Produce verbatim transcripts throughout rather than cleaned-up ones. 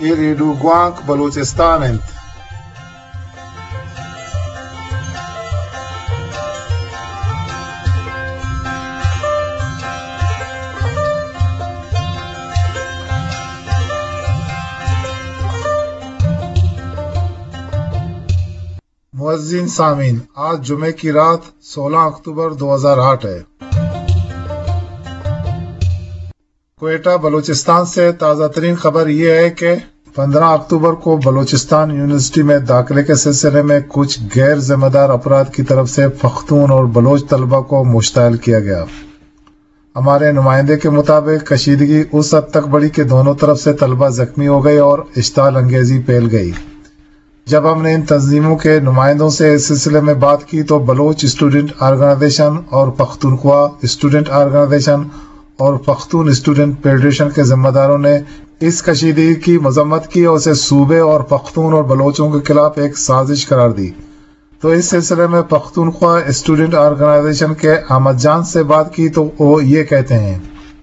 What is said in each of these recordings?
Iridu Guank Balochistan. मुअज्जिन सामीन, आज जुमे की रात सोलह अक्टूबर दो हज़ार आठ है। क्वेटा बलूचिस्तान से ताज़ा तरीन खबर ये है कि पंद्रह अक्टूबर को बलूचिस्तान यूनिवर्सिटी में दाखिले के सिलसिले में कुछ गैर जिम्मेदार अफराद की तरफ से पख्तून और बलोच तलबा को मुश्तअल किया गया। हमारे नुमाइंदे के मुताबिक कशीदगी उस हद तक बढ़ी कि दोनों तरफ से तलबा जख्मी हो गए और इश्ताल अंगेजी फैल गई। जब हमने इन तंजीमों के नुमाइंदों से इस सिलसिले में बात की तो बलोच स्टूडेंट ऑर्गेनाइजेशन और पख्तूनख्वा स्टूडेंट ऑर्गेनाइजेशन और पख्तून स्टूडेंट फेडरेशन के जिम्मेदारों ने इस कशीदगी की मजम्मत की और उसे सूबे और पख्तून और बलोचों के खिलाफ एक साजिश करार दी। तो इस सिलसिले में पख्तूनख्वा स्टूडेंट ऑर्गेनाइजेशन के अहमद जान से बात की तो वो ये कहते हैं,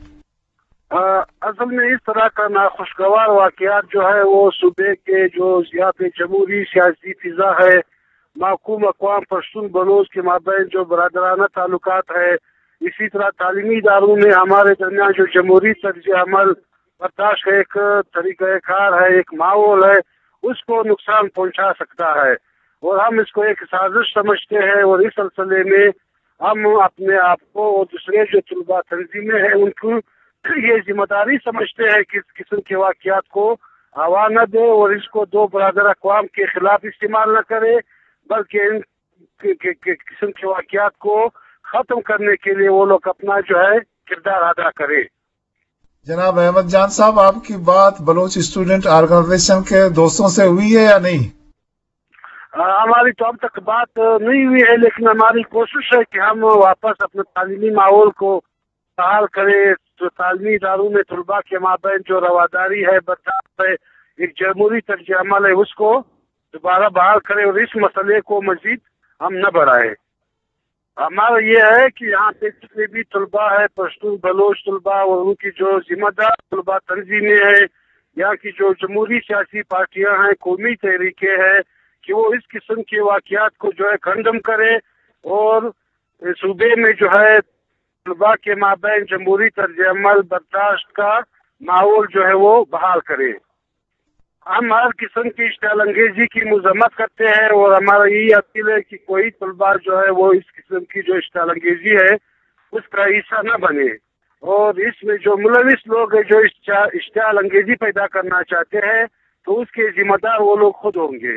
असल में इस तरह का नाखुशगवार वाकयात जो है वो सूबे के जो यहाँ पे जमहूरी सियासी फिजा है, महकूम अक़वाम पश्तून बलोच के माबैन जो बरादराना ताल्लुकात है, इसी तरह तालीमी इदारों में हमारे दरमियान जो जमहूरी तर्ज अमल बर्दाश्त का एक तरीक़ाकार है, एक माहौल है, उसको नुकसान पहुँचा सकता है और हम इसको एक साजिश समझते हैं। और इस सिलसिले में हम अपने आप को और दूसरे जो तलबा तंजीमें हैं उनको ये जिम्मेदारी समझते हैं कि इस किस्म के वाकयात को हवा न दे और इसको दो बरादर अक़वाम के खिलाफ इस्तेमाल न करे, बल्कि इन किस्म के वाकयात को खत्म करने के लिए वो लोग अपना जो है किरदार अदा करे। जनाब अहमद जान साहब, आपकी बात बलोच स्टूडेंट ऑर्गेनाइजेशन के दोस्तों से हुई है या नहीं? आ, हमारी तो अब तक बात नहीं हुई है, लेकिन हमारी कोशिश है कि हम वापस अपने तालीमी माहौल को बहाल करें। जो तालीमी इदारों में तलबा के माबैन जो रवादारी है, बर्दाश्त है, एक जमहूरी तर्ज अमल है, उसको दोबारा बहाल करें और इस मसले को मजीद हम न बढ़ाएं। हमारा ये है कि यहाँ पे जितने भी तलबा है, पश्तून बलोच तलबा और उनकी जो जिम्मेदार तलबा तंजीमें हैं, यहाँ की जो जमहूरी सियासी पार्टियां हैं, कौमी तहरीकें हैं, कि वो इस किस्म के वाकयात को जो है कंडम करे और सूबे में जो है तलबा के माबैन जमहूरी तर्ज अमल बर्दाश्त का माहौल जो है वो बहाल करे। हम हर किस्म की इश्ताल अंगेजी की मजम्मत करते हैं और हमारा यही अपील है कि कोई तलबा जो है वो इस किस्म की जो इश्ताल अंगेजी है उसका हिस्सा न बने और इसमें जो मुलविस लोग हैं जो इश्ताल अंगेजी पैदा करना चाहते हैं तो उसके जिम्मेदार वो लोग खुद होंगे।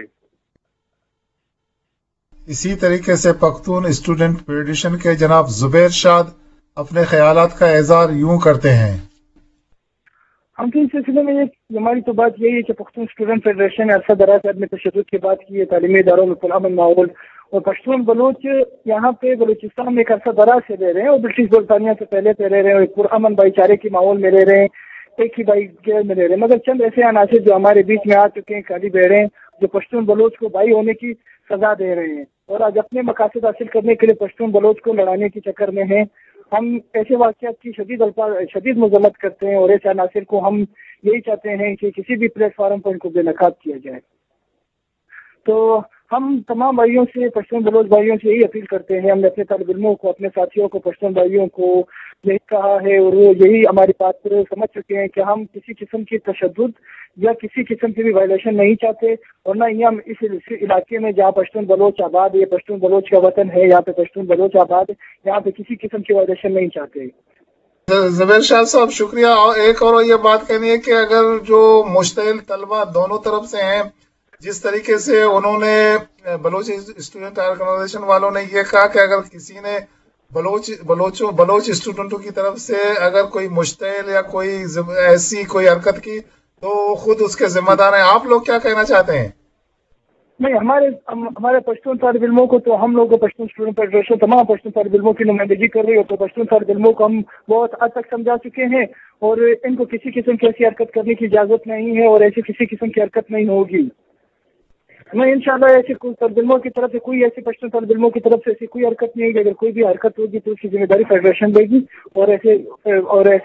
इसी तरीके से पख्तून स्टूडेंट फेडरेशन के जनाब जुबैर शाद अपने ख्यालात का इज़हार यूं करते हैं, हम तो इस सिलसिले में ये हमारी तो बात यही है कि पख्तून स्टूडेंट फेडरेशन ने अरसा दराज में तशद्दुद की बात की है, तालीमी इदारों में पुरअमन माहौल और पश्तून बलोच यहाँ पे बलूचिस्तान में एक अरसा दराज से रह रहे हैं और ब्रिटिश बरतानिया से पहले से रह रहे हैं और एक पुरअमन भाईचारे के माहौल में रह रहे हैं, एक ही भाई में रह रहे हैं, मगर चंद ऐसे अनासिर जो हमारे बीच में आ चुके हैं, काली बहरें जो पश्तून बलोच को भाई होने की सजा दे रहे हैं और आज अपने मकासद हासिल करने के लिए पश्तून बलोच को लड़ाने के चक्कर में हैं। हम ऐसे वाक़यात की शदीद शदीद मजम्मत करते हैं और ऐसे अनासिर को हम यही चाहते हैं कि किसी भी प्लेटफार्म पर इनको बेनकाब किया जाए। तो हम तमाम भाइयों से, पश्तून बलोच भाइयों से यही अपील करते हैं, हमने अपने तालिब इल्मों को, अपने साथियों को, पश्तून भाइयों को यही कहा है और वो यही हमारी बात पर समझ चुके हैं कि हम किसी किस्म की तशद्दुद या किसी किस्म की भी वायलेशन नहीं चाहते और ना ही हम इस इलाके में जहाँ पश्तून बलोच आबाद है, पश्तून बलोच का वतन है, यहाँ पे पश्तून बलोच आबाद है, यहाँ पे किसी किस्म की वायलेशन नहीं चाहते। जुबैर शाह साहब शुक्रिया। और एक और ये बात कहनी है कि अगर जो मुश्तइल तलबा दोनों तरफ से हैं, जिस तरीके से उन्होंने बलोच स्टूडेंट ऑर्गेनाइजेशन वालों ने ये कहा कि अगर किसी ने बलोच बलोचों बलोच स्टूडेंटों की तरफ से अगर कोई मुश्तइल या कोई ऐसी कोई हरकत की तो खुद उसके जिम्मेदार हैं, आप लोग क्या कहना चाहते हैं? नहीं, हमारे हम, हमारे पश्तून तालिब इल्मों को तो हम लोग पश्तून स्टूडेंट फेडरेशन तमाम पश्तून तालिब इल्मों की नुमाइंदगी कर रही हो तो पश्तून तालिब इल्मों को हम बहुत हद तक समझा चुके हैं और इनको किसी किस्म की ऐसी हरकत करने की इजाजत नहीं है और ऐसी किसी किस्म की हरकत नहीं होगी। मैं इंशाल्लाह ऐसी तालिब इल्मों की तरफ से कोई ऐसी पश्तून तालिब इल्मों की तरफ से ऐसी कोई हरकत नहीं होगी। अगर कोई भी हरकत होगी तो उसकी जिम्मेदारी फेडरेशन लेगी और ऐसे और ऐसे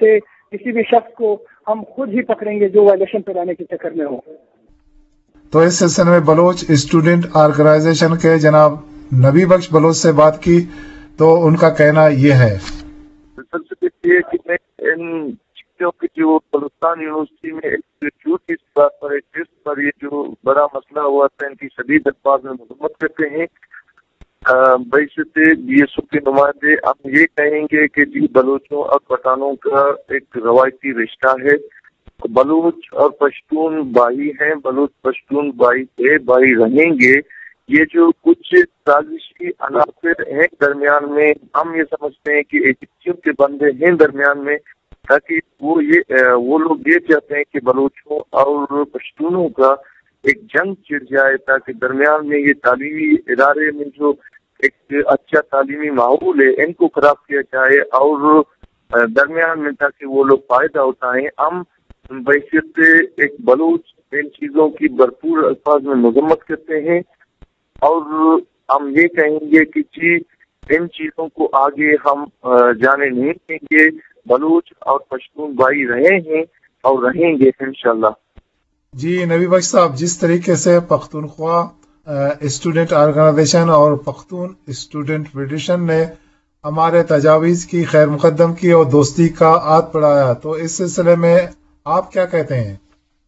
کسی بھی شخص کو ہم خود ہی پکڑیں گے جو وائلیشن پھیلانے کے چکر میں ہو۔ تو اس سلسلے میں بلوچ اسٹوڈنٹ آرگنائزیشن کے جناب نبی بخش بلوچ سے بات کی تو ان کا کہنا یہ ہے۔ سب سے پہلے یہ کہ میں ان چیزوں کی جو بلوچستان یونیورسٹی میں ایک جھوٹ اس بات پر ایک ٹیسٹ پر یہ جو بڑا مسئلہ ہوا تھا ان کی شدید الفاظ میں مذمت کرتے ہیں۔ بحیثیت بی ایس او کے نمائندے ہم یہ کہیں گے کہ جی بلوچوں اور پٹھانوں کا ایک روایتی رشتہ ہے، بلوچ اور پشتون بھائی ہیں، بلوچ پشتون بھائی تھے، بھائی رہیں گے۔ یہ جو کچھ سازشی عناصر ہیں درمیان میں، ہم یہ سمجھتے ہیں کہ ایجنسیوں کے بندے ہیں درمیان میں، تاکہ وہ یہ وہ لوگ یہ چاہتے ہیں کہ بلوچوں اور پشتونوں کا ایک جنگ چھڑ جائے، تاکہ درمیان میں یہ تعلیمی ادارے میں جو ایک اچھا تعلیمی ماحول ہے ان کو خراب کیا جائے، اور درمیان میں تاکہ وہ لوگ فائدہ اٹھائیں۔ ہم بحیثیت ایک بلوچ ان چیزوں کی بھرپور الفاظ میں مذمت کرتے ہیں، اور ہم یہ کہیں گے کہ جی ان چیزوں کو آگے ہم جانے نہیں دیں گے۔ بلوچ اور پشتون بھائی رہے ہیں اور رہیں گے انشاءاللہ۔ جی نبی بخش صاحب، جس طریقے سے پختونخوا اسٹوڈنٹ آرگنائزیشن اور پختون اسٹوڈنٹ فیڈریشن نے ہمارے تجاویز کی خیر مقدم کی اور دوستی کا ہاتھ بڑھایا، تو اس سلسلے میں آپ کیا کہتے ہیں؟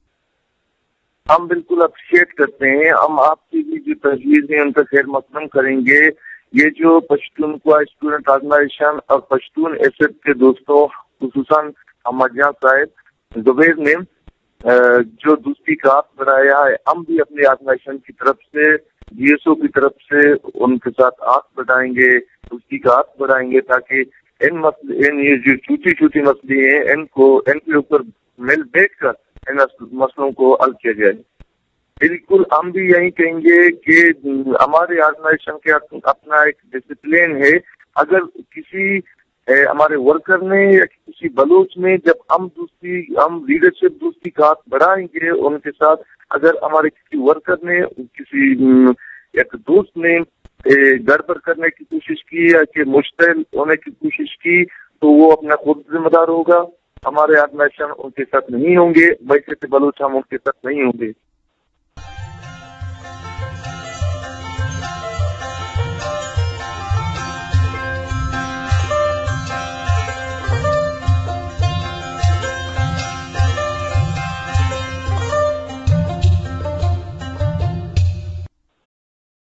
ہم بالکل اپریشیٹ کرتے ہیں، ہم آپ کی بھی جو تجویز ہیں ان کا خیر مقدم کریں گے۔ یہ جو پشتونخوا اسٹوڈنٹ آرگنائزیشن اور پشتون ایس ایف کے دوستوں، خصوصاً احمد جان صاحب زبیر نے جو دوستی کا ہاتھ بڑھایا ہے، ہم بھی اپنی آرگنائزیشن کی طرف سے، جی ایس او کی طرف سے ان کے ساتھ ہاتھ بڑھائیں گے، دوستی کا ہاتھ بڑھائیں گے، تاکہ ان مسئلے ان یہ جو چھوٹی چھوٹی مسئلے ہیں ان کو ان کے اوپر مل بیٹھ کر ان مسئلوں کو حل کیا جائے۔ بالکل ہم بھی یہی کہیں گے کہ ہمارے آرگنائزیشن کے اپنا ایک ڈسپلین ہے۔ اگر کسی ہمارے ورکر نے یا کسی بلوچ نے، جب ہم دوسری ہم لیڈرشپ دوستی کا ہاتھ بڑھائیں گے ان کے ساتھ، اگر ہمارے کسی ورکر نے، کسی ایک دوست نے گڑبڑ کرنے کی کوشش کی یا کہ مشتعل ہونے کی کوشش کی، تو وہ اپنا خود ذمہ دار ہوگا۔ ہمارے آرگنائزیشن ان کے ساتھ نہیں ہوں گے، ویسے بلوچ ہم ان کے ساتھ نہیں ہوں گے۔